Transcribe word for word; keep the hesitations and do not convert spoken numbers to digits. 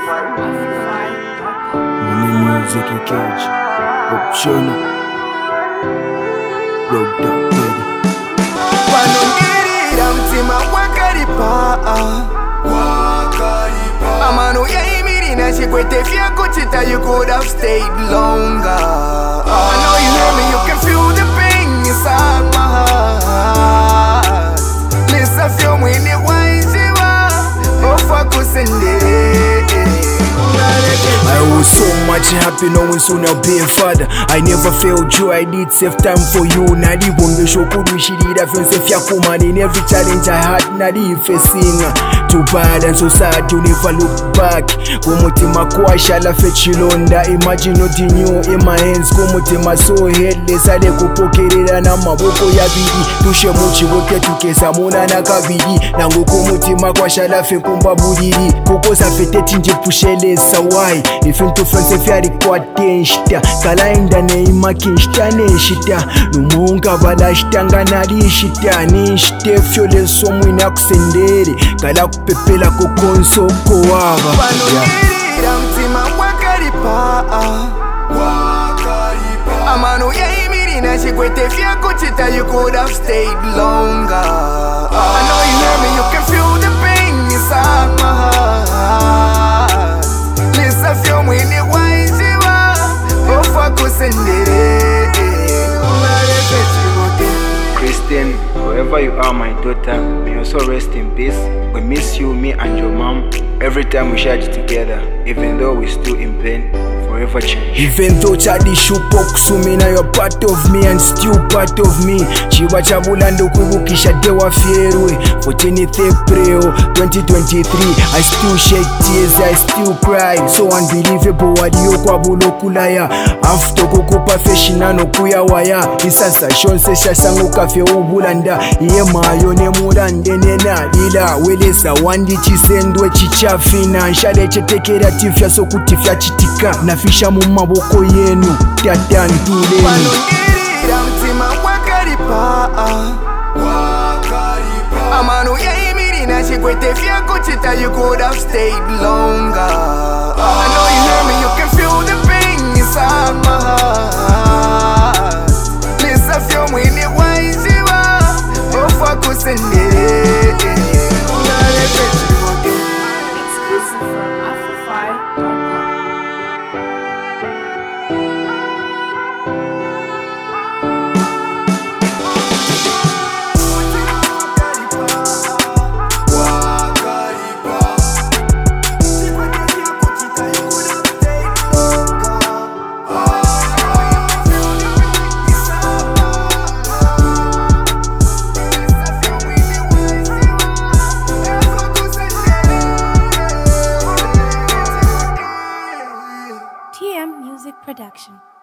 Money music in cage. Optional. Road up ready. Panongirira mtima wakaripa amano yaimirina chikwete fyako chita. You could have stayed longer. I know you hear me, you can feel the pain inside my heart. Lisa feel mwini wanjiwa ofa kusende. I was so much happy knowing soon I'll be a father. I never failed you, I did save time for you. Nadi wonge shokudu shirida fense fyakuma. In every challenge I had, nadi facing. Too bad and so sad, you never look back. Kumutima kwashala fechilonda. Imagine nothing new in my hands. Kumutima so headless, ade kupokerera na maboko ya bidi. Tushe muchi wote tukesa muna na kabidi. Nangu kumutima kwashala fe kumba budiri. Kukosa fete tinje pushele sawai. Ifintu fense fyari kwa tenshita. Kala inda neima kinshita neshita. Numunga bala shitanga nari shita. Nishite fyole somwina kusendere. Kala kupepela kukonso kowava. Panongirira mtima wakaripa amano yaimirina chikwete fyako chita. You could have stayed longer. I know you hear me, you can feel the pain inside my heart. Lisa feel mwini wanjiwa ofa kusendere. Christian, wherever you are, my daughter, may you also rest in peace. We miss you, me and your mom. Every time we shared it together, even though we're still in pain, forever change. Even though chadi shupo kusumina, you're part of me and still part of me. Chiwa chabulando kwibukisha dewa fierwe. fourteenth April twenty twenty-three, I still shed tears, I still cry. So unbelievable wadiyo kwa bulo kulaya. After kukupa feshina no kuya waya. Isasa shonse shasangu kafe ubulanda. Iye mayo ne murande nena lila. Weleza wandi chisendwe chichafina. Nshale chetekera tifya so kutifya chitika. Nafisha mu maboko yenu tata ntuleni. Panongirira mtima wakaripa amano yaimirina chikwete fyako chita. You could have stayed longer. I know you hear me, you can feel the pain inside my heart. Lisa feel mwini wanjiwa ofa kusendere. Exclusive from Afrofy dot com. T M Music Production.